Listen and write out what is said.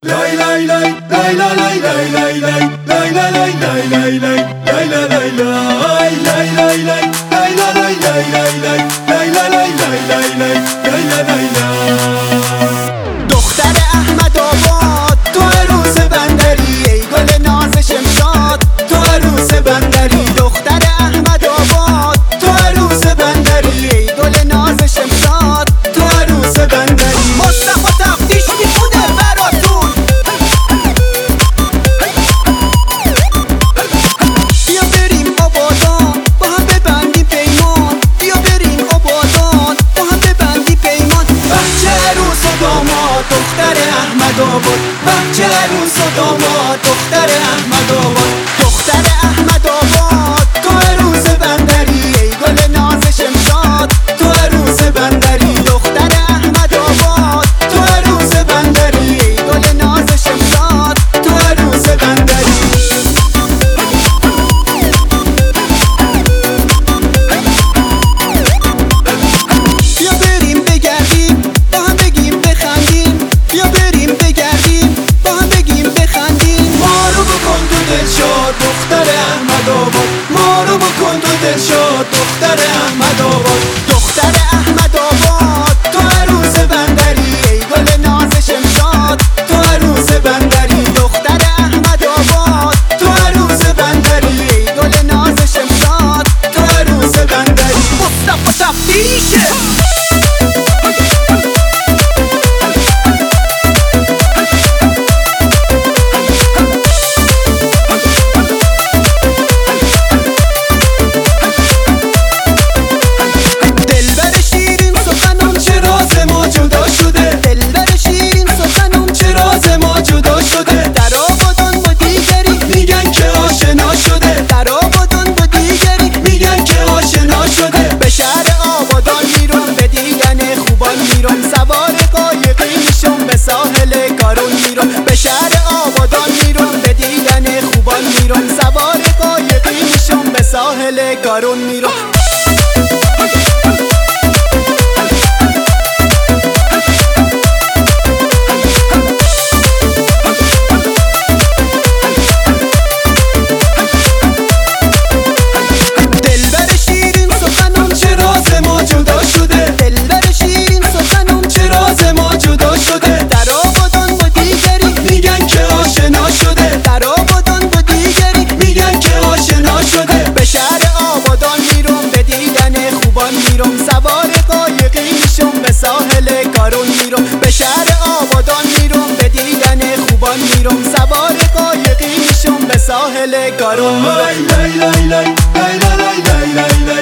دختر احمد آباد تو عروس بندری، ای گل ناز شمشاد تو عروس بندری. دختر احمد آباد تو عروس بندری، ای گل ناز شمشاد تو عروس بندری. مصطفی تفتیش میخونه براتون، بیا بریم آبادان با هم ببندیم پیمان، بیا بریم آبادان با هم ببندیم پیمان. بچه عروس و داماد دختر احمد آباد، بچه عروس و داماد دختر احمد آباد. دختر احمد آباد تو عروس بندری، ای گل ناز شمشاد تو عروس بندری. دختر احمد آباد تو عروس بندری، ای گل ناز شمشاد تو عروس بندری. بیا بریم بگردیم با هم بگیم بخندیم، بیا بریم بگردیم با هم بگیم بخندیم. ما رو بکن تو دلشاد دختر احمد آباد، ما رو بکن تو دلشاد دختر احمد آباد. دختر احمد آباد تو عروس بندری، ای گل ناز شمشاد تو عروس بندری. دختر احمد آباد تو عروس بندری، ای گل ناز شمشاد تو عروس بندری. مصطفی تفتیشه سوار قایقی میشم به ساحل کارون میرم، به شهر آبادان میرم به دیدن خوبان میرم. سوار قایقی میشم به ساحل کارون میرم. سوار قایقی میشم به ساحل کارون میرم، به شهر آبادان میرم به دیدن خوبان میرم. سوار قایقی میشم به ساحل کارون میرم.